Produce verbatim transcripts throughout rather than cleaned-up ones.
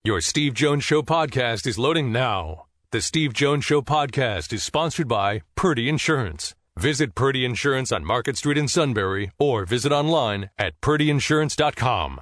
Your Steve Jones Show podcast is loading now. The Steve Jones Show podcast is sponsored by Purdy Insurance. Visit Purdy Insurance on Market Street in Sunbury or visit online at purdy insurance dot com.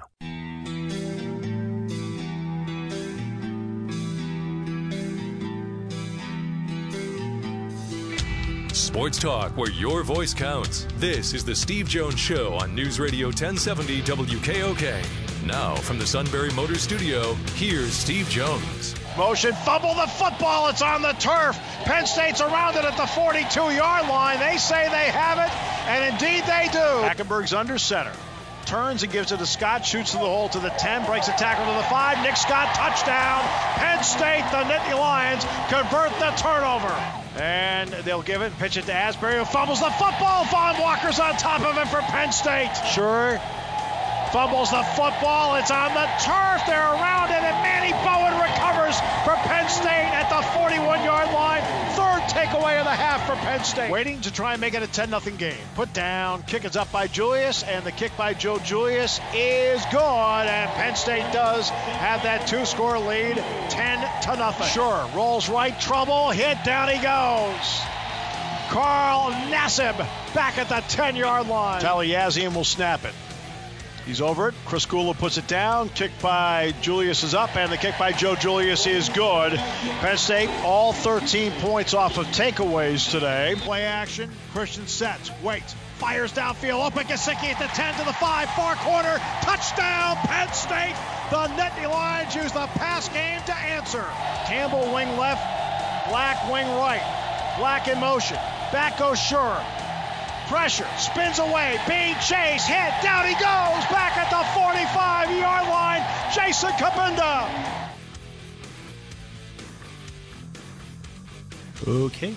Sports talk where your voice counts. This is the Steve Jones Show on News Radio ten seventy W K O K. Now from the Sunbury Motor Studio, here's Steve Jones. Motion, fumble the football, it's on the turf. Penn State's around it at the forty-two-yard line. They say they have it, and indeed they do. Hackenberg's under center. Turns and gives it to Scott, shoots to the hole to the ten, breaks a tackle to the five. Nick Scott, touchdown. Penn State, the Nittany Lions, convert the turnover. And they'll give it, pitch it to Asbury, who fumbles the football. Vaughn Walker's on top of it for Penn State. Sure. Fumbles the football. It's on the turf. They're around it, and Manny Bowen recovers for Penn State at the forty-one-yard line. Third takeaway of the half for Penn State. Waiting to try and make it a ten nothing game. Put down. Kick is up by Julius, and the kick by Joe Julius is good. And Penn State does have that two-score lead, ten to nothing. Sure. Rolls right. Trouble. Hit. Down he goes. Carl Nassib back at the ten-yard line. Taliesin will snap it. He's over it. Chris Kula puts it down. Kick by Julius is up, and the kick by Joe Julius is good. Penn State, all thirteen points off of takeaways today. Play action. Christian sets, waits, fires downfield. Open Gesicki at the ten to the five, far corner. Touchdown, Penn State. The Nittany Lions use the pass game to answer. Campbell wing left, Black wing right. Black in motion. Back goes Schur. Pressure, spins away, being chased, hit, down he goes, back at the forty-five-yard line, Jason Kabinda. Okay.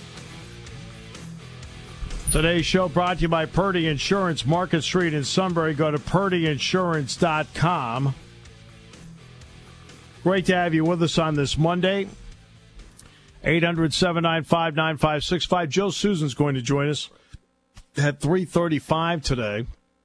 Today's show brought to you by Purdy Insurance, Market Street in Sunbury. Go to purdy insurance dot com. Great to have you with us on this Monday. eight hundred, seven nine five, nine five six five. Joe Susan's going to join us at three thirty-five today,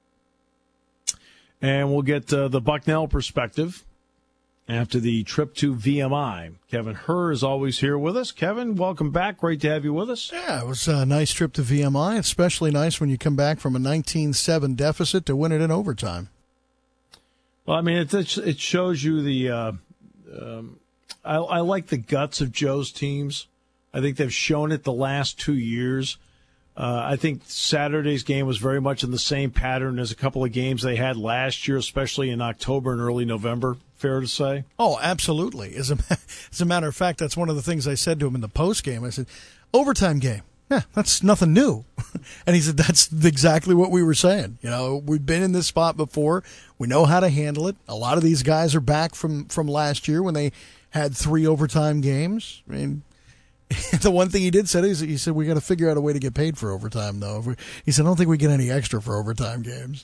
and we'll get uh, the Bucknell perspective after the trip to V M I. Kevin Herr is always here with us. Kevin, welcome back. Great to have you with us. Yeah, it was a nice trip to V M I, especially nice when you come back from a nineteen seven deficit to win it in overtime. Well, I mean, it, it shows you the uh, um, I, I like the guts of Joe's teams. I think they've shown it the last two years. Uh, I think Saturday's game was very much in the same pattern as a couple of games they had last year, especially in October and early November. Fair to say? Oh, absolutely. As a, as a matter of fact, that's one of the things I said to him in the post game. I said, overtime game. Yeah, that's nothing new. And he said, that's exactly what we were saying. You know, we've been in this spot before. We know how to handle it. A lot of these guys are back from, from last year when they had three overtime games. I mean, the one thing he did say is he said we got to figure out a way to get paid for overtime, though. We, he said I don't think we get any extra for overtime games.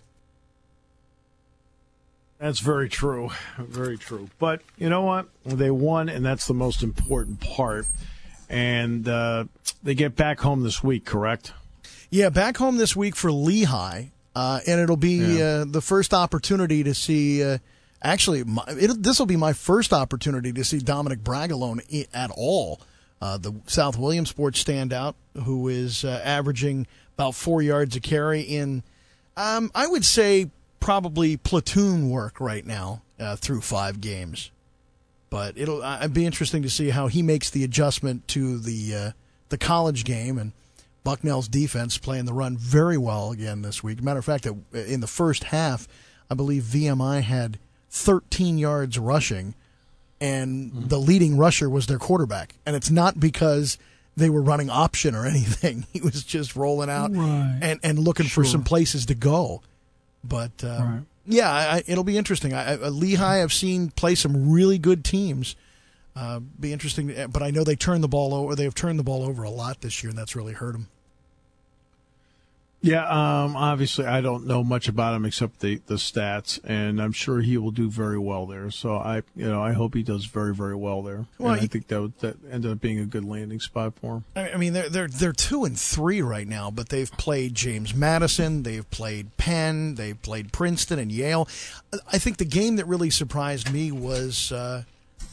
That's very true, very true. But you know what? They won, and that's the most important part. And uh, they get back home this week, correct? Yeah, back home this week for Lehigh, uh, and it'll be yeah. uh, the first opportunity to see. Uh, actually, this will be my first opportunity to see Dominic Bragalone at all. Uh, the South Williamsport standout, who is uh, averaging about four yards a carry in, um, I would say, probably platoon work right now uh, through five games. But it'll uh, it'd be interesting to see how he makes the adjustment to the uh, the college game. And Bucknell's defense playing the run very well again this week. Matter of fact, in the first half, I believe V M I had thirteen yards rushing. And mm-hmm. the leading rusher was their quarterback. And it's not because they were running option or anything. He was just rolling out right. and, and looking sure. for some places to go. But, uh, right. yeah, I, it'll be interesting. I, I, Lehigh I've seen play some really good teams. Uh, be interesting. But I know they turned the ball over. They've turned the ball over a lot this year, and that's really hurt them. Yeah, um, obviously I don't know much about him except the, the stats, and I'm sure he will do very well there. So I, you know, I hope he does very, very well there. Well, and I think that would, that ended up being a good landing spot for him. I mean, they're they're they're two and three right now, but they've played James Madison, they've played Penn, they've played Princeton and Yale. I think the game that really surprised me was uh,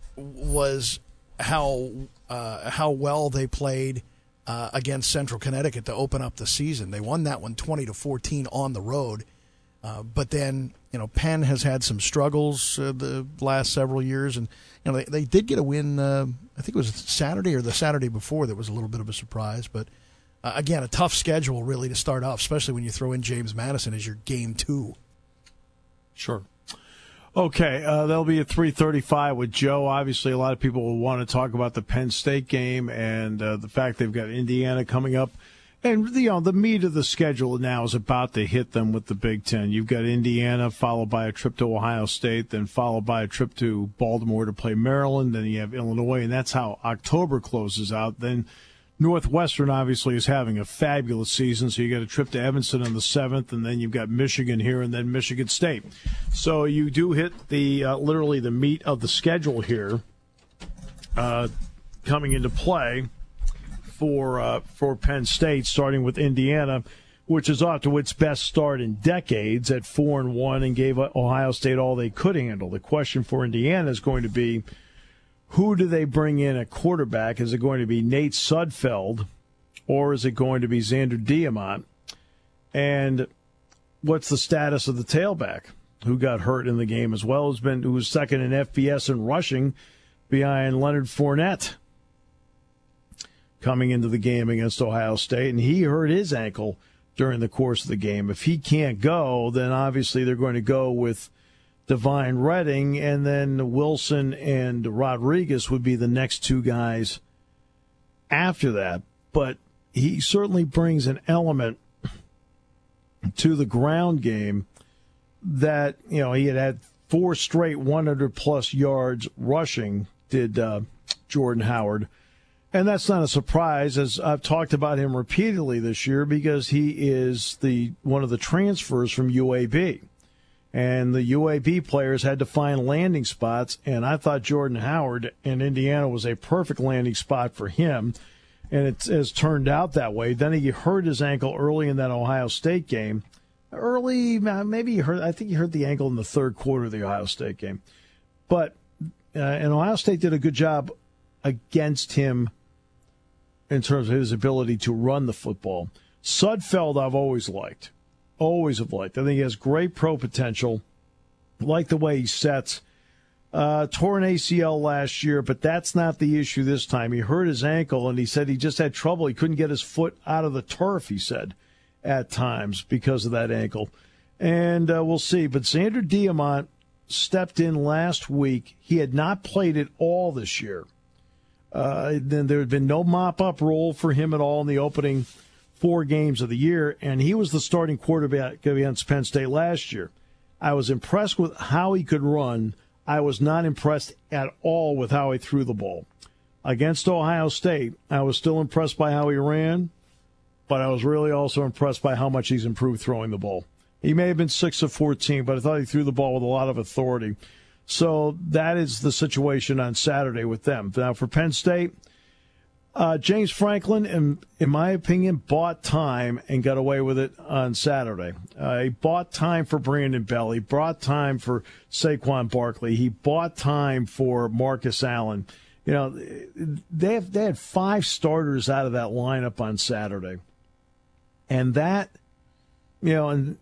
was how uh, how well they played uh, against Central Connecticut to open up the season. They won that one twenty to fourteen on the road. Uh, but then, you know, Penn has had some struggles uh, the last several years, and you know they, they did get a win. Uh, I think it was Saturday or the Saturday before that was a little bit of a surprise. But uh, again, a tough schedule really to start off, especially when you throw in James Madison as your game two. Sure. Okay, uh, that'll be at three thirty-five with Joe. Obviously, a lot of people will want to talk about the Penn State game and uh, the fact they've got Indiana coming up. And, you know, the meat of the schedule now is about to hit them with the Big Ten. You've got Indiana, followed by a trip to Ohio State, then followed by a trip to Baltimore to play Maryland. Then you have Illinois, and that's how October closes out. Then Northwestern, obviously, is having a fabulous season. So you got a trip to Evanston on the seventh, and then you've got Michigan here, and then Michigan State. So you do hit the uh, literally the meat of the schedule here uh, coming into play for uh, for Penn State, starting with Indiana, which is off to its best start in decades at four and one, and gave Ohio State all they could handle. The question for Indiana is going to be, who do they bring in at quarterback? Is it going to be Nate Sudfeld, or is it going to be Xander Diamont? And what's the status of the tailback, who got hurt in the game as well, who's been who was second in F B S and rushing behind Leonard Fournette coming into the game against Ohio State, and he hurt his ankle during the course of the game. If he can't go, then obviously they're going to go with Divine Redding, and then Wilson and Rodriguez would be the next two guys after that. But he certainly brings an element to the ground game that, you know, he had had four straight one hundred plus yards rushing, did uh, Jordan Howard. And that's not a surprise, as I've talked about him repeatedly this year, because he is the one of the transfers from U A B. And the U A B players had to find landing spots, and I thought Jordan Howard in Indiana was a perfect landing spot for him, and it has turned out that way. Then he hurt his ankle early in that Ohio State game. Early, maybe he hurt, I think he hurt the ankle in the third quarter of the Ohio State game. But, uh, and Ohio State did a good job against him in terms of his ability to run the football. Sudfeld I've always liked. Always have liked. I think he has great pro potential. Like the way he sets. Uh, tore an A C L last year, but that's not the issue this time. He hurt his ankle, and he said he just had trouble. He couldn't get his foot out of the turf, he said, at times because of that ankle. And uh, we'll see. But Xander Diamont stepped in last week. He had not played at all this year. Uh, then there had been no mop-up role for him at all in the opening four games of the year, and he was the starting quarterback against Penn State last year. I was impressed with how he could run. I was not impressed at all with how he threw the ball. Against Ohio State, I was still impressed by how he ran, but I was really also impressed by how much he's improved throwing the ball. He may have been six of fourteen, but I thought he threw the ball with a lot of authority. So that is the situation on Saturday with them. Now, for Penn State, uh, James Franklin, in, in my opinion, bought time and got away with it on Saturday. Uh, he bought time for Brandon Bell. He bought time for Saquon Barkley. He bought time for Marcus Allen. You know, they have, they had five starters out of that lineup on Saturday. And that, you know, and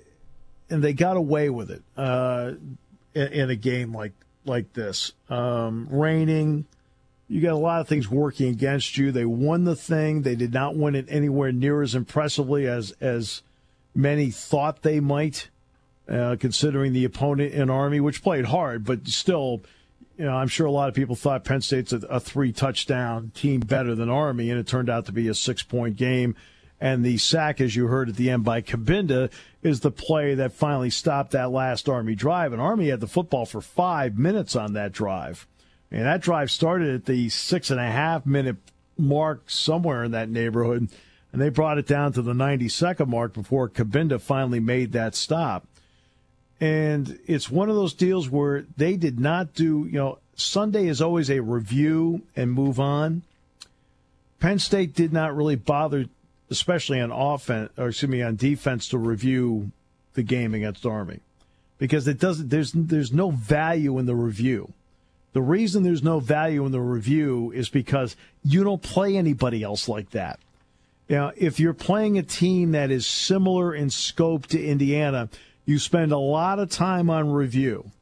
and they got away with it. Uh in a game like like this. Um, raining, you got a lot of things working against you. They won the thing. They did not win it anywhere near as impressively as, as many thought they might, uh, considering the opponent in Army, which played hard, but still, you know, I'm sure a lot of people thought Penn State's a, a three-touchdown team better than Army, and it turned out to be a six-point game. And the sack, as you heard at the end by Cabinda, is the play that finally stopped that last Army drive. And Army had the football for five minutes on that drive. And that drive started at the six-and-a-half-minute mark, somewhere in that neighborhood. And they brought it down to the ninety-second mark before Cabinda finally made that stop. And it's one of those deals where they did not do, you know, Sunday is always a review and move on. Penn State did not really bother, especially on offense, or excuse me, on defense, to review the game against Army, because it doesn't. There's there's no value in the review. The reason there's no value in the review is because you don't play anybody else like that. Now, if you're playing a team that is similar in scope to Indiana, you spend a lot of time on review.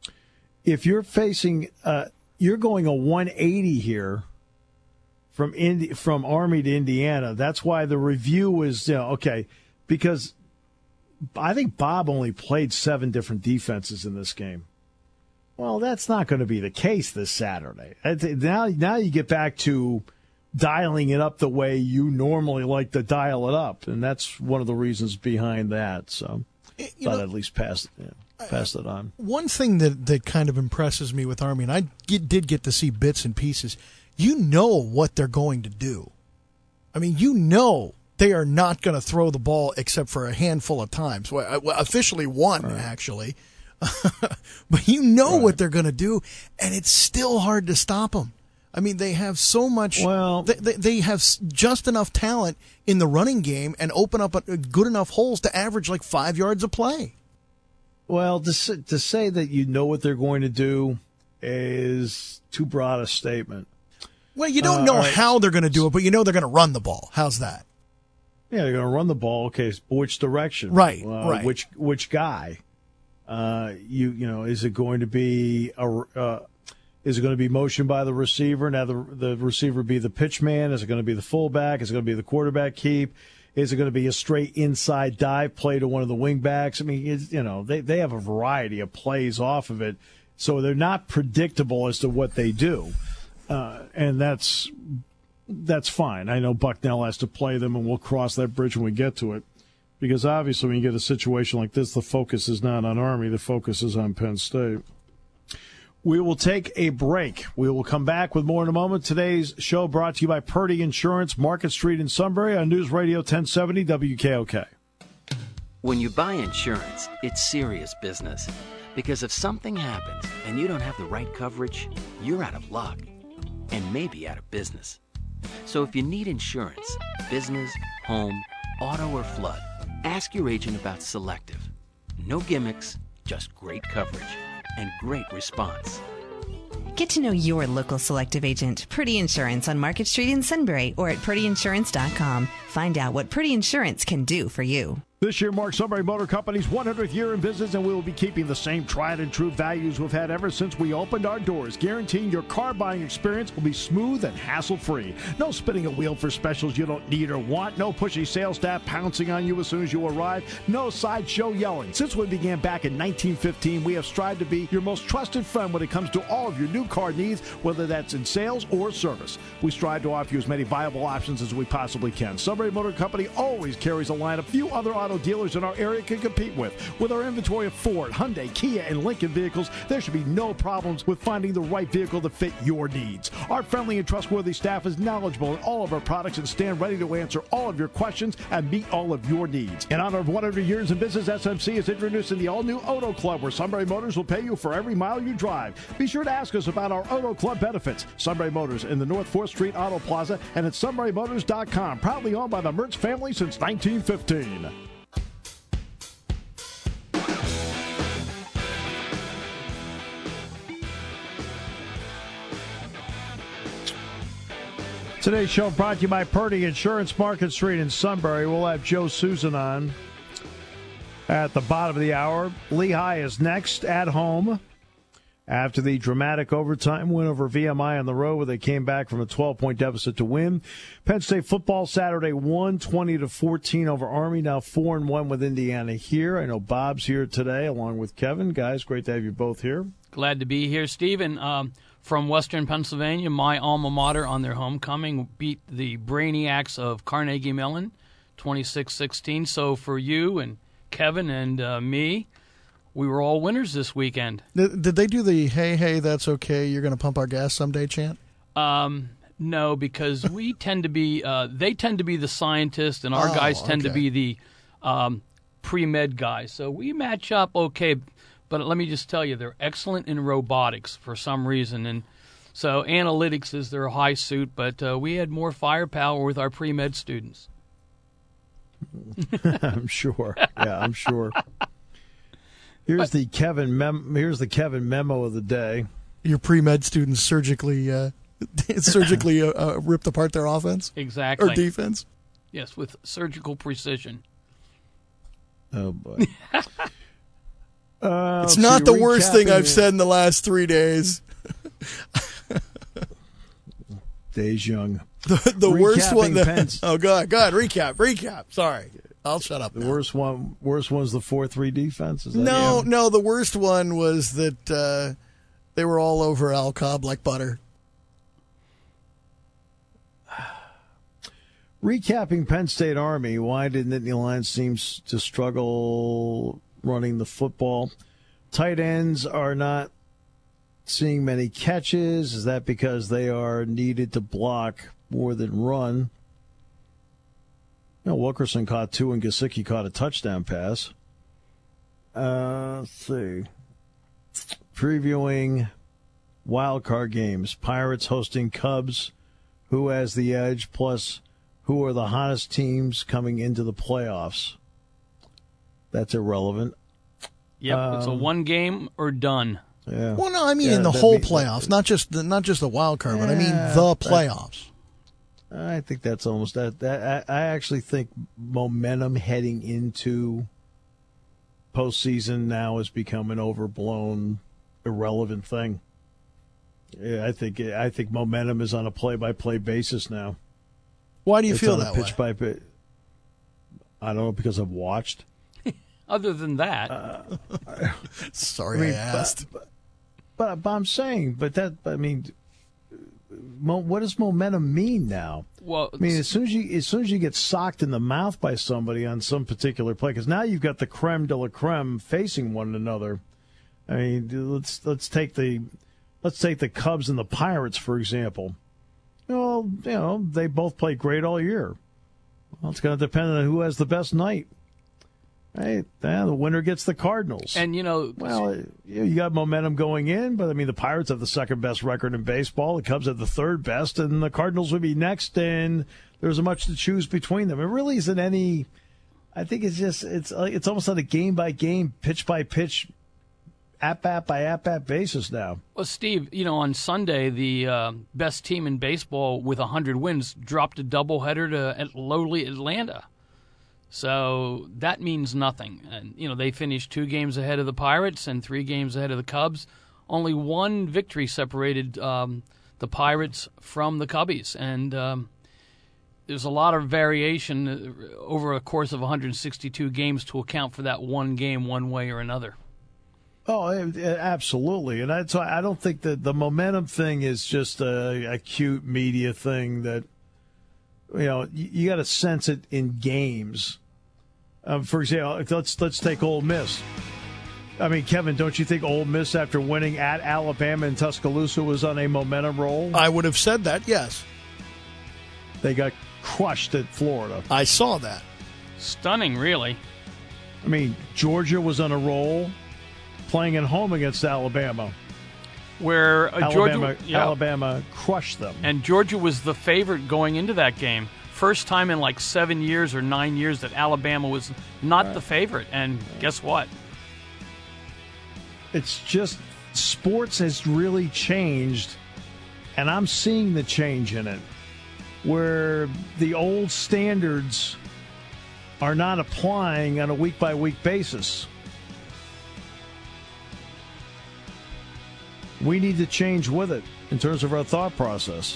If you're facing, uh, you're going a one eighty here from Indi- from Army to Indiana. That's why the review is, you know, okay, because I think Bob only played seven different defenses in this game. Well, that's not going to be the case this Saturday. Now, now you get back to dialing it up the way you normally like to dial it up, and that's one of the reasons behind that. So I thought I'd at least pass, yeah, pass it on. One thing that, that kind of impresses me with Army, and I get, did get to see bits and pieces, you know what they're going to do. I mean, you know they are not going to throw the ball except for a handful of times. Well, officially one, right. actually. But you know right. what they're going to do, and it's still hard to stop them. I mean, they have so much. Well, they, they, they have just enough talent in the running game and open up a, good enough holes to average like five yards a play. Well, to, to say that you know what they're going to do is too broad a statement. Well, you don't uh, know right. how they're going to do it, but you know they're going to run the ball. How's that? Yeah, they're going to run the ball. Okay, which direction? Right, uh, right. Which which guy? Uh, you you know, is it going to be a? Uh, Is it going to be motion by the receiver? Now the the receiver be the pitch man? Is it going to be the fullback? Is it going to be the quarterback keep? Is it going to be a straight inside dive play to one of the wingbacks? I mean, it's, you know, they, they have a variety of plays off of it, so they're not predictable as to what they do, uh, and that's that's fine. I know Bucknell has to play them, and we'll cross that bridge when we get to it, because obviously when you get a situation like this, the focus is not on Army, the focus is on Penn State. We will take a break. We will come back with more in a moment. Today's show brought to you by Purdy Insurance, Market Street in Sunbury on News Radio ten seventy W K O K. When you buy insurance, it's serious business. Because if something happens and you don't have the right coverage, you're out of luck. And maybe out of business. So if you need insurance, business, home, auto, or flood, ask your agent about Selective. No gimmicks, just great coverage. And great response. Get to know your local Selective agent, Purdy Insurance, on Market Street in Sunbury or at purdy insurance dot com. Find out what Purdy Insurance can do for you. This year marks Sunbury Motor Company's one hundredth year in business, and we will be keeping the same tried and true values we've had ever since we opened our doors, guaranteeing your car buying experience will be smooth and hassle-free. No spinning a wheel for specials you don't need or want. No pushy sales staff pouncing on you as soon as you arrive. No sideshow yelling. Since we began back in nineteen fifteen, we have strived to be your most trusted friend when it comes to all of your new car needs, whether that's in sales or service. We strive to offer you as many viable options as we possibly can. Sunbury Motor Company always carries a lineup few other auto dealers in our area can compete with. With our inventory of Ford, Hyundai, Kia, and Lincoln vehicles, there should be no problems with finding the right vehicle to fit your needs. Our friendly and trustworthy staff is knowledgeable in all of our products and stand ready to answer all of your questions and meet all of your needs. In honor of one hundred years in business, S M C is introducing the all-new Auto Club, where Sunbury Motors will pay you for every mile you drive. Be sure to ask us about our Auto Club benefits. Sunbury Motors in the North fourth Street Auto Plaza and at sunbury motors dot com. Proudly owned by the Mertz family since nineteen fifteen. Today's show brought to you by Purdy Insurance, Market Street in Sunbury. We'll have Joe Susan on at the bottom of the hour. Lehigh is next at home after the dramatic overtime win over V M I on the road, where they came back from a twelve-point deficit to win. Penn State football Saturday won twenty to fourteen over Army, now four and one with Indiana here. I know Bob's here today along with Kevin. Guys, great to have you both here. Glad to be here, Stephen. Um, from Western Pennsylvania, my alma mater on their homecoming beat the Brainiacs of Carnegie Mellon twenty-six sixteen. So for you and Kevin and uh, me, we were all winners this weekend. Did, did they do the hey, hey, that's okay, you're going to pump our gas someday chant? Um, no, because we tend to be, uh, they tend to be the scientists, and our oh, guys tend okay. to be the um, pre-med guys. So we match up okay. But let me just tell you, they're excellent in robotics for some reason. And so analytics is their high suit, but uh, we had more firepower with our pre-med students. I'm sure. Yeah, I'm sure. Here's but, the Kevin mem- here's the Kevin memo of the day. your pre-med students surgically uh, surgically uh, uh, ripped apart their offense? Exactly. Or defense? Yes, with surgical precision. Oh, boy. uh, it's not the worst thing I've said in the last three days. Days young. The, the worst one. The, Pence. Oh, go ahead. Go ahead. Recap. Recap. Sorry. I'll shut up The now. worst one Worst one's the four three defense. Is that No, yeah? no. The worst one was that uh, they were all over Al Cobb like butter. Recapping Penn State Army, why did Nittany Lions seem to struggle running the football? Tight ends are not seeing many catches. Is that because they are needed to block more than run? You know, Wilkerson caught two and Gesicki caught a touchdown pass. Uh, let's see. Previewing wild card games. Pirates hosting Cubs. Who has the edge? Plus, who are the hottest teams coming into the playoffs? That's irrelevant. Yep, Um, it's a one game or done. Yeah. Well, no, I mean Yeah, in the that'd whole be- playoffs, not just the, not just the wild card, but I mean Yeah, the but- playoffs. I think that's almost that. that I, I actually think momentum heading into postseason now has become an overblown, irrelevant thing. Yeah, I think I think momentum is on a play-by-play basis now. Why do you It's feel on a that way? pitch by pitch. I don't know, because I've watched. Other than that, Uh, Sorry, I mean, I asked. But, but, but I'm saying, but that, I mean, mo, what does momentum mean now? well, I mean, as soon as you as soon as you get socked in the mouth by somebody on some particular play, because now you've got the creme de la creme facing one another. I mean, let's let's take the let's take the Cubs and the Pirates for example. Well, you know, they both played great all year. Well, it's going to depend on who has the best night. Right, yeah, the winner gets the Cardinals. and you know, Well, you you got momentum going in, but I mean, the Pirates have the second best record in baseball. The Cubs have the third best, and the Cardinals would be next. And there's a much to choose between them. It really isn't any. I think it's just it's it's almost on a game by game, pitch by pitch, at bat by at bat basis now. well, Steve, you know, on Sunday, the uh, best team in baseball with one hundred wins dropped a doubleheader to at lowly Atlanta. So that means nothing. And, you know, they finished two games ahead of the Pirates and three games ahead of the Cubs. Only one victory separated um, the Pirates from the Cubbies. And um, there's a lot of variation over a course of one hundred sixty-two games to account for that one game one way or another. Oh, it- it- absolutely. And that's why I don't think that the momentum thing is just a, a cute media thing that, you know, you, you got to sense it in games. Um, for example, let's let's take Ole Miss. I mean, Kevin, don't you think Ole Miss, after winning at Alabama and Tuscaloosa, was on a momentum roll? I would have said that, yes. They got crushed at Florida. I saw that. Stunning, really. I mean, Georgia was on a roll, playing at home against Alabama. Where uh, Alabama, Georgia, yeah, Alabama crushed them. and Georgia was the favorite going into that game. First time in like seven years or nine years that Alabama was not the favorite. And guess what? It's just sports has really changed, and I'm seeing the change in it, where the old standards are not applying on a week-by-week basis. We need to change with it in terms of our thought process.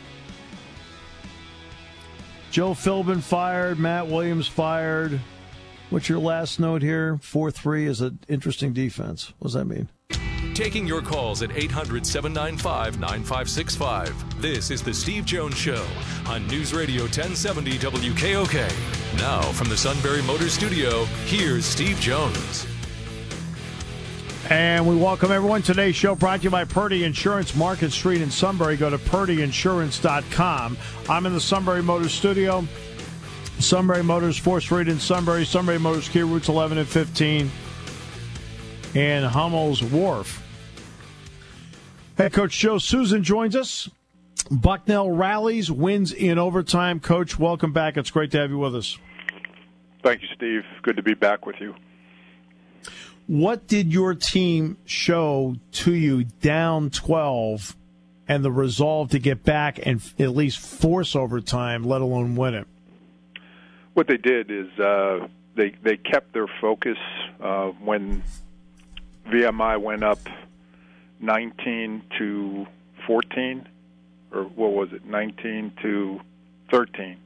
Joe Philbin fired, Matt Williams fired. What's your last note here? four three is an interesting defense. What does that mean? Taking your calls at eight hundred, seven nine five, nine five six five. This is The Steve Jones Show on News Radio ten seventy W K O K. Now, from the Sunbury Motors Studio, here's Steve Jones. And we welcome everyone. Today's show brought to you by Purdy Insurance, Market Street in Sunbury. Go to purdy insurance dot com. I'm in the Sunbury Motors studio. Sunbury Motors, fourth Street in Sunbury. Sunbury Motors, Key Routes eleven and fifteen. And Hummel's Wharf. Head coach Joe Susan joins us. Bucknell rallies, wins in overtime. Coach, welcome back. It's great to have you with us. Thank you, Steve. Good to be back with you. What did your team show to you down twelve and the resolve to get back and at least force overtime, let alone win it? What they did is uh, they they kept their focus uh, when V M I went up nineteen to fourteen, or what was it, nineteen to thirteen.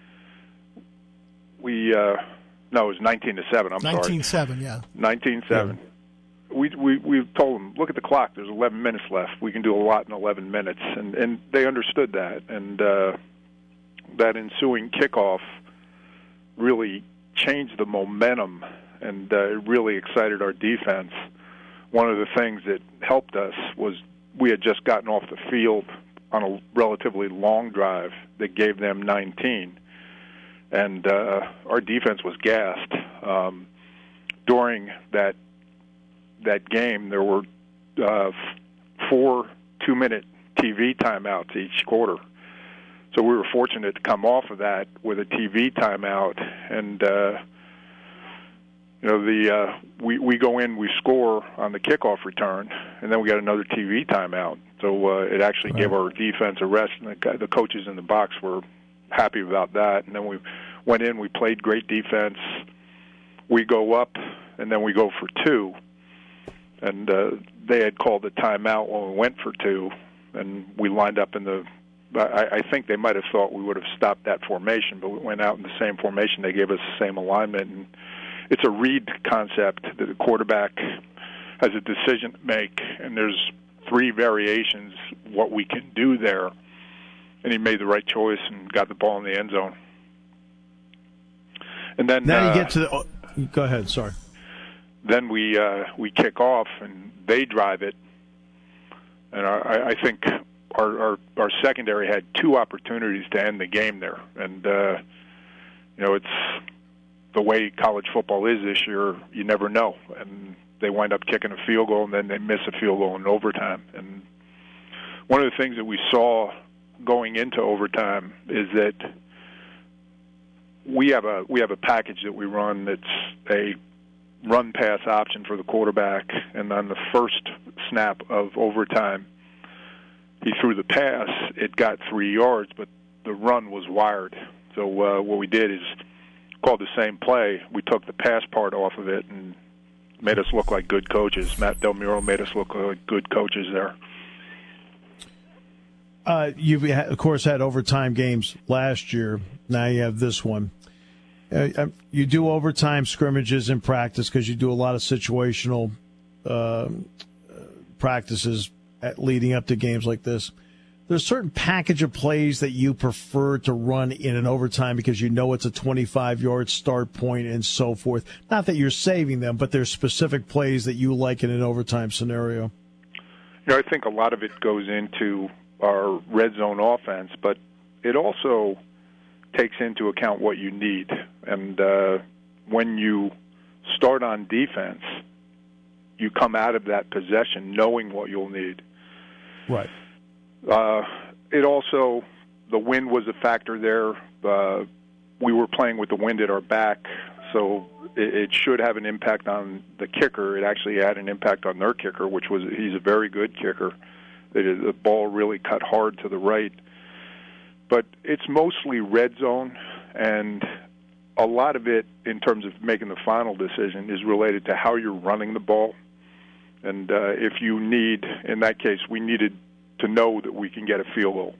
We uh, no, it was nineteen to seven. I'm sorry, nineteen seven, yeah, nineteen seven. Yeah. We we we told them, look at the clock. There's eleven minutes left. We can do a lot in eleven minutes, and and they understood that. And uh, that ensuing kickoff really changed the momentum, and uh, it really excited our defense. One of the things that helped us was we had just gotten off the field on a relatively long drive that gave them nineteen, and uh, our defense was gassed. Um, during that that game, there were uh, four two-minute T V timeouts each quarter. So we were fortunate to come off of that with a T V timeout, and uh, you know the uh, we we go in, we score on the kickoff return, and then we got another T V timeout. So uh, it actually right. gave our defense a rest, and the, the coaches in the box were happy about that. And then we went in, we played great defense. We go up, and then we go for two, and uh, they had called a timeout when we went for two, and we lined up in the. I, I think they might have thought we would have stopped that formation, but we went out in the same formation. They gave us the same alignment, and it's a read concept that the quarterback has a decision to make, and there's three variations what we can do there, and he made the right choice and got the ball in the end zone. And then now you uh, get to the. Oh, go ahead. Sorry. Then we uh, we kick off, and they drive it, and I, I think. Our, our our secondary had two opportunities to end the game there, and uh, you know it's the way college football is this year. You never know, and they wind up kicking a field goal, and then they miss a field goal in overtime. And one of the things that we saw going into overtime is that we have a we have a package that we run that's a run pass option for the quarterback, and on the first snap of overtime. He threw the pass, it got three yards, but the run was wired. So uh, what we did is called the same play. We took the pass part off of it and made us look like good coaches. Matt Del Muro made us look like good coaches there. Uh, you've, of course, had overtime games last year. Now you have this one. Uh, you do overtime scrimmages in practice because you do a lot of situational uh, practices leading up to games like this. There's a certain package of plays that you prefer to run in an overtime because you know it's a twenty-five-yard start point and so forth. Not that you're saving them, but there's specific plays that you like in an overtime scenario. You know, I think a lot of it goes into our red zone offense, but it also takes into account what you need. And uh, when you start on defense, you come out of that possession knowing what you'll need. Right. Uh, it also, the wind was a factor there. Uh, we were playing with the wind at our back, so it, it should have an impact on the kicker. It actually had an impact on their kicker, which was he's a very good kicker. It, the ball really cut hard to the right. But it's mostly red zone, and a lot of it, in terms of making the final decision, is related to how you're running the ball. And uh, if you need, in that case, we needed to know that we can get a field goal.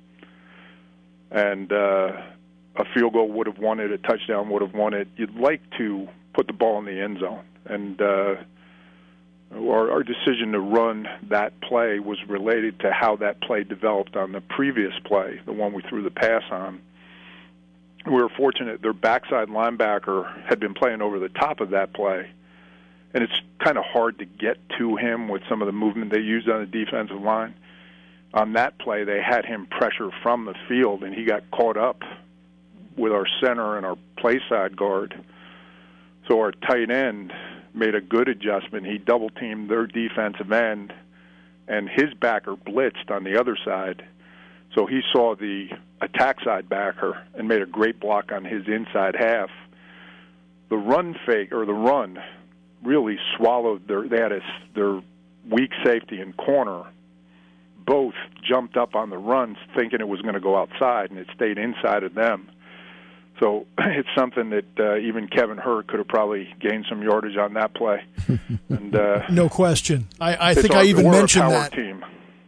And uh, a field goal would have won it, a touchdown would have won it. You'd like to put the ball in the end zone. And uh, our, our decision to run that play was related to how that play developed on the previous play, the one we threw the pass on. We were fortunate their backside linebacker had been playing over the top of that play. And it's kind of hard to get to him with some of the movement they used on the defensive line. On that play, they had him pressure from the field, and he got caught up with our center and our play side guard. So our tight end made a good adjustment. He double-teamed their defensive end, and his backer blitzed on the other side. So he saw the attack side backer and made a great block on his inside half. The run fake, or the run, really swallowed their. They had a, their weak safety and corner. Both jumped up on the runs, thinking it was going to go outside, and it stayed inside of them. So it's something that uh, even Kevin Hurd could have probably gained some yardage on that play. And uh, no question. I, I think our, I even mentioned that. Team.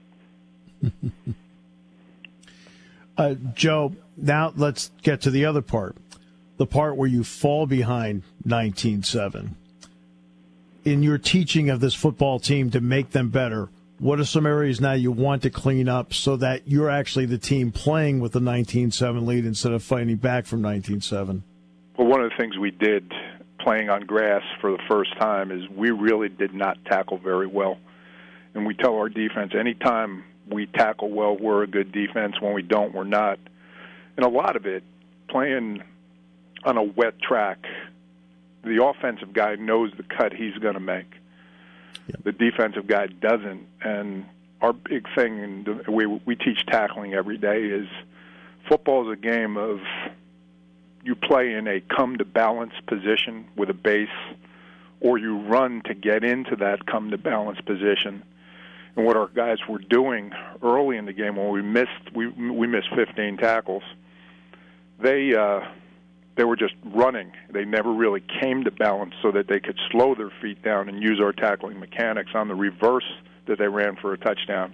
uh, Joe, now let's get to the other part, the part where you fall behind nineteen seven. In your teaching of this football team to make them better, what are some areas now you want to clean up so that you're actually the team playing with the nineteen seven lead instead of fighting back from nineteen seven? Well, one of the things we did playing on grass for the first time is we really did not tackle very well. And we tell our defense, anytime we tackle well, we're a good defense. When we don't, we're not. And a lot of it, playing on a wet track, the offensive guy knows the cut he's going to make. Yep. The defensive guy doesn't. And our big thing, and the way we teach tackling every day, is football is a game of you play in a come-to-balance position with a base, or you run to get into that come-to-balance position. And what our guys were doing early in the game when we missed we we missed fifteen tackles, they uh, they were just running. They never really came to balance so that they could slow their feet down and use our tackling mechanics on the reverse that they ran for a touchdown.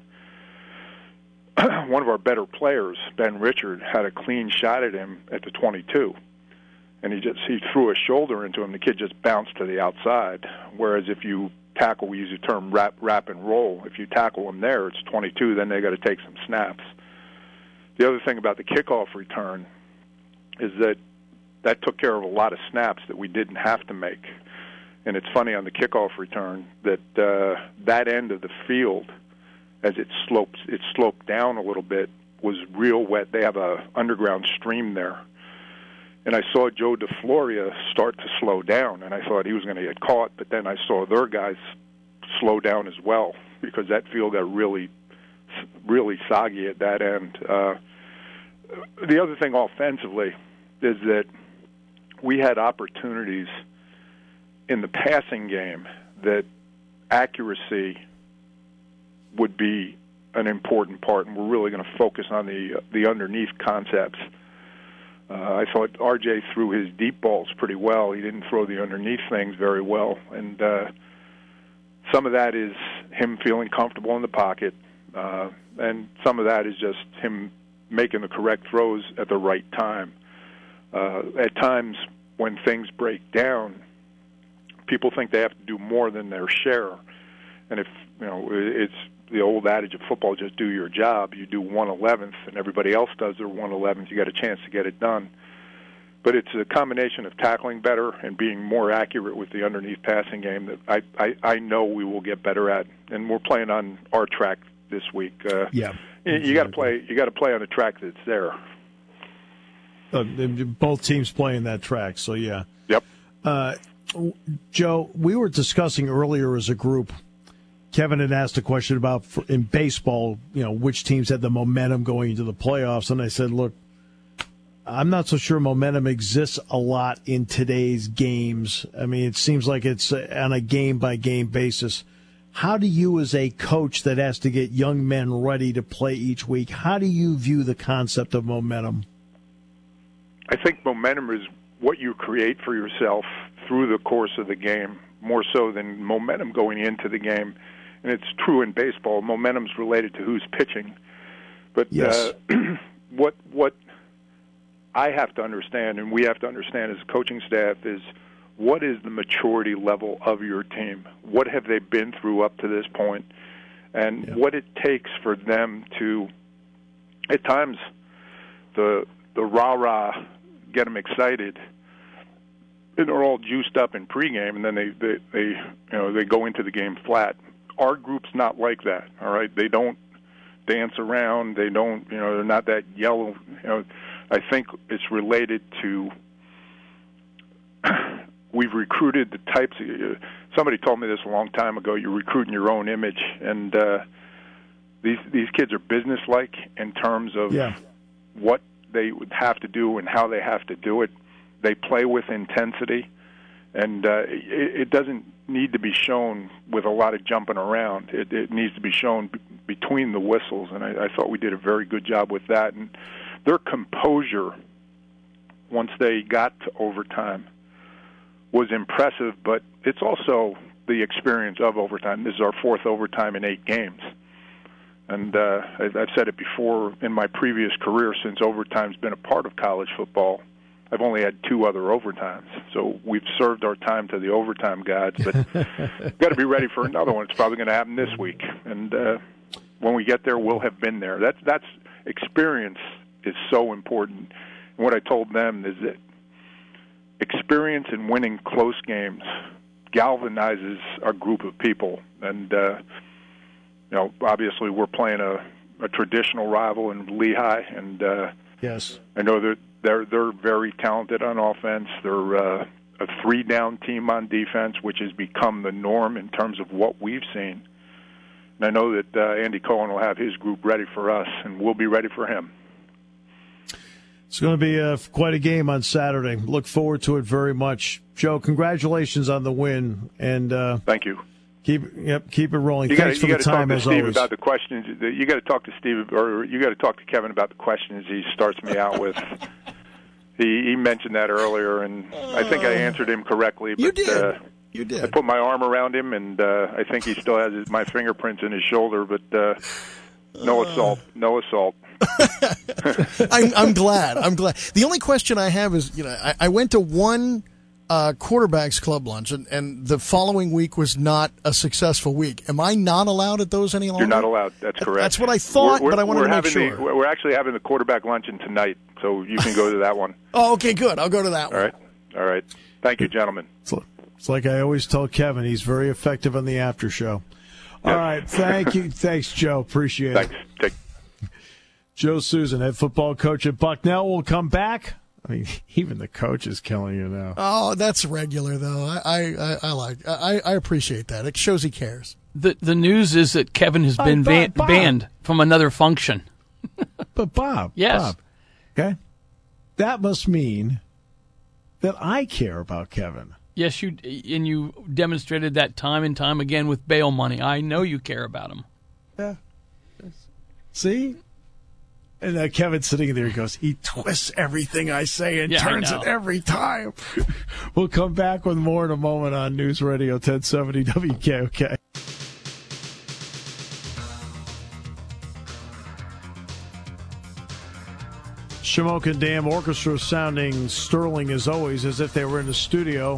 One of our better players, Ben Richard, had a clean shot at him at the twenty-two, and he just he threw a shoulder into him. The kid just bounced to the outside. Whereas if you tackle, we use the term wrap, wrap and roll. If you tackle them there, it's twenty-two. Then they got to take some snaps. The other thing about the kickoff return is that that took care of a lot of snaps that we didn't have to make. And it's funny on the kickoff return that uh, that end of the field, as it slopes, it sloped down a little bit, was real wet. They have a underground stream there. And I saw Joe DeFloria start to slow down, and I thought he was going to get caught, but then I saw their guys slow down as well because that field got really, really soggy at that end. Uh, the other thing offensively is that we had opportunities in the passing game that accuracy would be an important part, and we're really going to focus on the the underneath concepts. Uh, I thought R J threw his deep balls pretty well. He didn't throw the underneath things very well, and uh, some of that is him feeling comfortable in the pocket, uh, and some of that is just him making the correct throws at the right time. Uh, at times when things break down, people think they have to do more than their share, and if you know, it's the old adage of football, just do your job. You do one eleventh, and everybody else does their one eleventh. You got a chance to get it done. But it's a combination of tackling better and being more accurate with the underneath passing game that I, I, I know we will get better at. And we're playing on our track this week. Uh, yeah, you, you got to play. You got to play on a track that's there. Uh, both teams playing that track, so yeah. Yep. Uh, Joe, we were discussing earlier as a group. Kevin had asked a question about in baseball, you know, which teams had the momentum going into the playoffs, and I said, look, I'm not so sure momentum exists a lot in today's games. I mean, it seems like it's on a game-by-game basis. How do you, as a coach that has to get young men ready to play each week, how do you view the concept of momentum? I think momentum is what you create for yourself through the course of the game, more so than momentum going into the game. And it's true in baseball. Momentum's related to who's pitching. But yes. uh, what what I have to understand, and we have to understand as a coaching staff, is what is the maturity level of your team? What have they been through up to this point? And yeah. what it takes for them to, at times, the the rah-rah, get them excited, and they're all juiced up in pregame, and then they, they, they you know they go into the game flat. Our group's not like that, all right? They don't dance around. They don't, you know, they're not that yellow. You know, I think it's related to we've recruited the types of, somebody told me this a long time ago, you're recruiting your own image, and uh, these these kids are businesslike in terms of yeah. what they would have to do and how they have to do it. They play with intensity, And uh, it, it doesn't need to be shown with a lot of jumping around. It, it needs to be shown b- between the whistles, and I, I thought we did a very good job with that. And their composure, once they got to overtime, was impressive, but it's also the experience of overtime. This is our fourth overtime in eight games. And uh, I've said it before in my previous career, since overtime's been a part of college football, I've only had two other overtimes. So we've served our time to the overtime gods, but got to be ready for another one. It's probably going to happen this week. And uh, when we get there, we'll have been there. That's, that's experience is so important. And what I told them is that experience in winning close games galvanizes a group of people. And, uh, you know, obviously we're playing a, a traditional rival in Lehigh, and uh, yes, I know that they're, they're very talented on offense. They're uh, a three-down team on defense, which has become the norm in terms of what we've seen. And I know that uh, Andy Cohen will have his group ready for us, and we'll be ready for him. It's going to be uh, quite a game on Saturday. Look forward to it very much. Joe, congratulations on the win, and uh, thank you. Keep yep, keep it rolling. You Thanks gotta, for the time, talk to as Steve always. About the questions. You got to talk to Steve, or you got to talk to Kevin about the questions he starts me out with. He, he mentioned that earlier, and I think I answered him correctly. But, you did. Uh, you did. I put my arm around him, and uh, I think he still has his, my fingerprints in his shoulder. But uh, no assault. No assault. I'm, I'm glad. I'm glad. The only question I have is, you know, I, I went to one uh, quarterbacks club lunch, and, and the following week was not a successful week. Am I not allowed at those any longer? You're not allowed. That's correct. That's what I thought, we're, we're, but I wanted we're to make having sure. The, we're actually having the quarterback luncheon tonight, so you can go to that one. Oh, okay, good. I'll go to that one. All right. All right. Thank you, gentlemen. It's like I always tell Kevin, he's very effective on the after show. All Yes. right. Thank you. Thanks, Joe. Appreciate Thanks. it. Take Joe Susan, head football coach at Bucknell, will come back. I mean, even the coach is killing you now. Oh, that's regular, though. I I, I, I like I, I appreciate that. It shows he cares. The the news is that Kevin has been Uh, ban- Bob, Bob. banned from another function. But Bob, Yes. Bob, okay, that must mean that I care about Kevin. Yes, you and you demonstrated that time and time again with bail money. I know you care about him. Yeah. See? And uh, Kevin's sitting there, he goes, he twists everything I say and Yeah, I turns know. it every time. We'll come back with more in a moment on News Radio ten seventy W K O K. Shamokin Dam Orchestra sounding sterling as always, as if they were in the studio.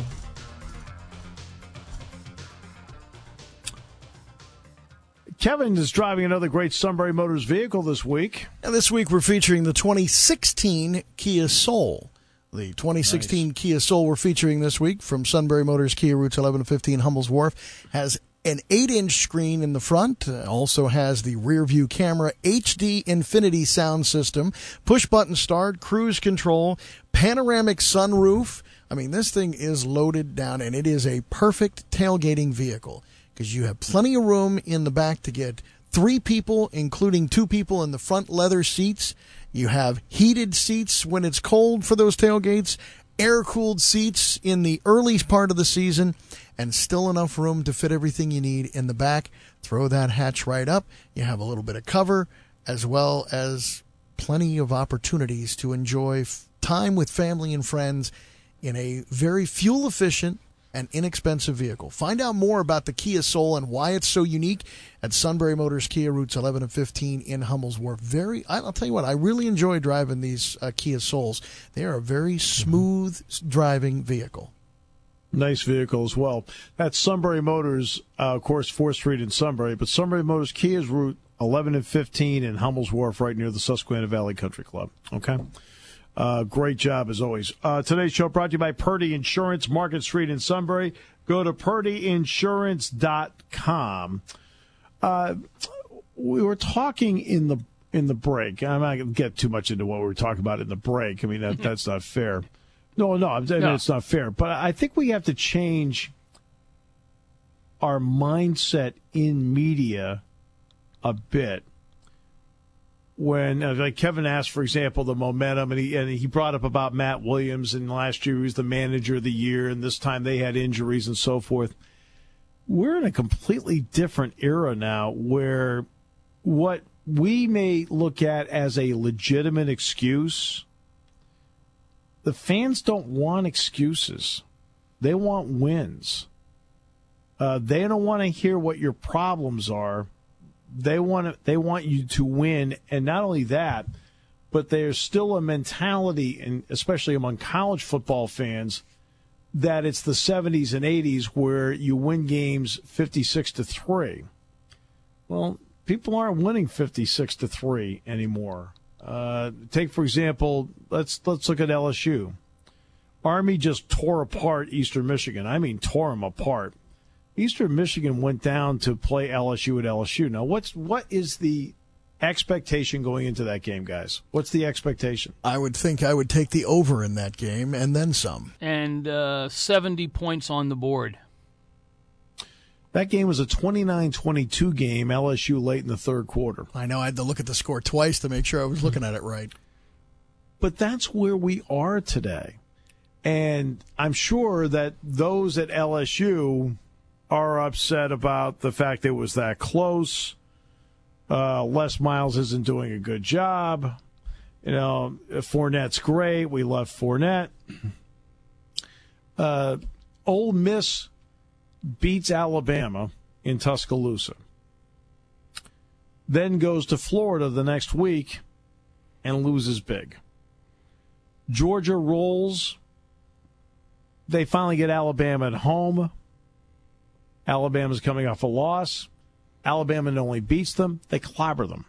Kevin is driving another great Sunbury Motors vehicle this week. And this week we're featuring the twenty sixteen Kia Soul. The twenty sixteen nice. Kia Soul we're featuring this week from Sunbury Motors, Kia Routes eleven fifteen, Hummel's Wharf, has an eight-inch screen in the front, uh, also has the rear-view camera, H D Infinity sound system, push-button start, cruise control, panoramic sunroof. I mean, this thing is loaded down, and it is a perfect tailgating vehicle because you have plenty of room in the back to get three people, including two people in the front leather seats. You have heated seats when it's cold for those tailgates, air-cooled seats in the early part of the season, and still enough room to fit everything you need in the back. Throw that hatch right up. You have a little bit of cover, as well as plenty of opportunities to enjoy f- time with family and friends in a very fuel-efficient and inexpensive vehicle. Find out more about the Kia Soul and why it's so unique at Sunbury Motors, Kia Routes eleven and fifteen in Hummel's Wharf. Very, I'll tell you what, I really enjoy driving these uh, Kia Souls. They are a very smooth driving vehicle. Nice vehicle as well. That's Sunbury Motors, uh, of course, fourth Street in Sunbury, but Sunbury Motors, Kia's Route eleven and fifteen in Hummel's Wharf, right near the Susquehanna Valley Country Club. Okay? Uh, great job, as always. Uh, today's show brought to you by Purdy Insurance, Market Street in Sunbury. Go to purdy insurance dot com. Uh, we were talking in the in the break. I'm not going to get too much into what we were talking about in the break. I mean, that, that's not fair. No, no, I'm saying No. it's not fair. But I think we have to change our mindset in media a bit. when, uh, like Kevin asked, for example, the momentum, and he, and he brought up about Matt Williams, and last year he was the manager of the year, and this time they had injuries and so forth. We're in a completely different era now where what we may look at as a legitimate excuse, the fans don't want excuses. They want wins. Uh, they don't want to hear what your problems are. They want to, they want you to win, and not only that, but there's still a mentality, and especially among college football fans, that it's the seventies and eighties where you win games fifty-six to three. Well, people aren't winning fifty-six to three anymore. Uh, take, for example, let's let's look at L S U. Army just tore apart Eastern Michigan. I mean, tore them apart. Eastern Michigan went down to play L S U at L S U. Now, what's what is the expectation going into that game, guys? What's the expectation? I would think I would take the over in that game and then some. And uh, seventy points on the board. That game was a twenty-nine twenty-two game, L S U late in the third quarter. I know. I had to look at the score twice to make sure I was looking at it right. But that's where we are today. And I'm sure that those at L S U are upset about the fact it was that close. Uh, Les Miles isn't doing a good job. You know, Fournette's great. We love Fournette. Uh, Ole Miss beats Alabama in Tuscaloosa. Then goes to Florida the next week and loses big. Georgia rolls. They finally get Alabama at home. Alabama's coming off a loss. Alabama not only beats them, they clobber them.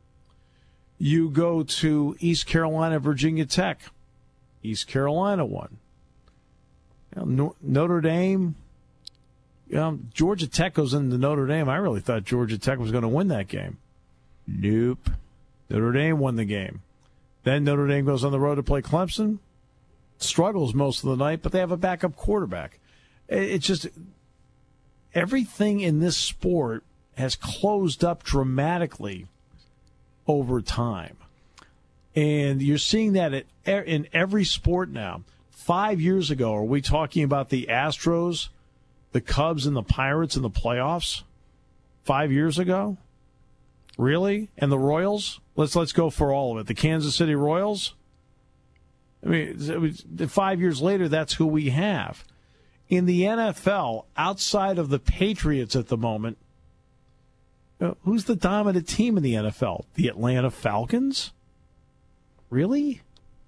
You go to East Carolina, Virginia Tech. East Carolina won. You know, Notre Dame, you know, Georgia Tech goes into Notre Dame. I really thought Georgia Tech was going to win that game. Nope. Notre Dame won the game. Then Notre Dame goes on the road to play Clemson. Struggles most of the night, but they have a backup quarterback. It's just everything in this sport has closed up dramatically over time. And you're seeing that at, in every sport now. Five years ago, are we talking about the Astros, the Cubs, and the Pirates in the playoffs? Five years ago? Really? And the Royals? Let's let's go for all of it. The Kansas City Royals? I mean, five years later, that's who we have. In the N F L, outside of the Patriots at the moment, who's the dominant team in the N F L? The Atlanta Falcons? Really?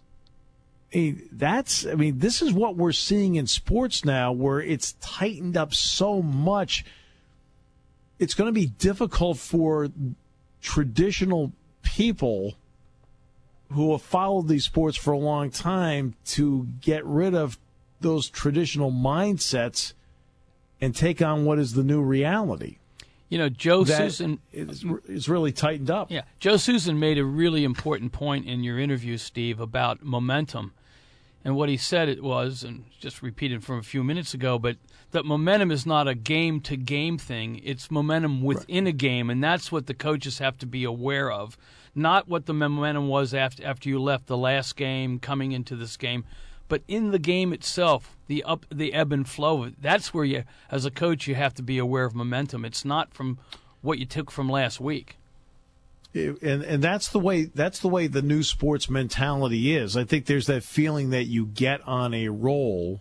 I mean, that's, I mean, this is what we're seeing in sports now, where it's tightened up so much. It's going to be difficult for traditional people who have followed these sports for a long time to get rid of those traditional mindsets and take on what is the new reality. You know, Joe Susan is, is really tightened up. Yeah, Joe Susan made a really important point in your interview, Steve, about momentum. And what he said it was, and just repeated from a few minutes ago, but that momentum is not a game-to-game thing. It's momentum within right. a game, and that's what the coaches have to be aware of. Not what the momentum was after after you left the last game, coming into this game, but in the game itself, the up, the ebb and flow. That's where you, as a coach, you have to be aware of momentum. It's not from what you took from last week. And and that's the way that's the way the new sports mentality is. I think there's that feeling that you get on a roll,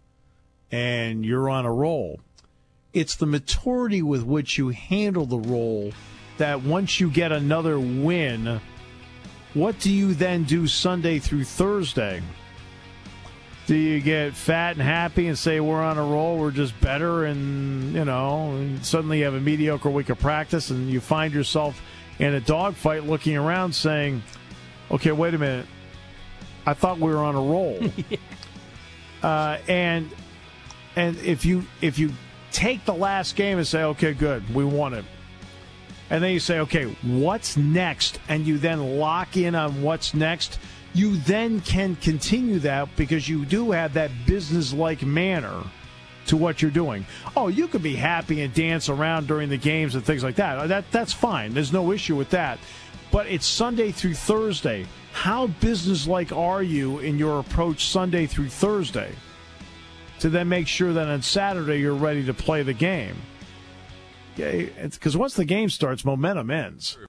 and you're on a roll. It's the maturity with which you handle the roll that once you get another win, what do you then do Sunday through Thursday? Do you get fat and happy and say we're on a roll, we're just better, and you know, and suddenly you have a mediocre week of practice, and you find yourself in a dogfight looking around saying, okay, wait a minute, I thought we were on a roll. yeah. uh, and and if you if you take the last game and say, okay, good, we won it, and then you say, okay, what's next, and you then lock in on what's next, you then can continue that because you do have that business-like manner to what you're doing. Oh, you could be happy and dance around during the games and things like that. That that's fine. There's no issue with that. but it's Sunday through Thursday. How businesslike are you in your approach Sunday through Thursday to then make sure that on Saturday you're ready to play the game? Because once the game starts, momentum ends.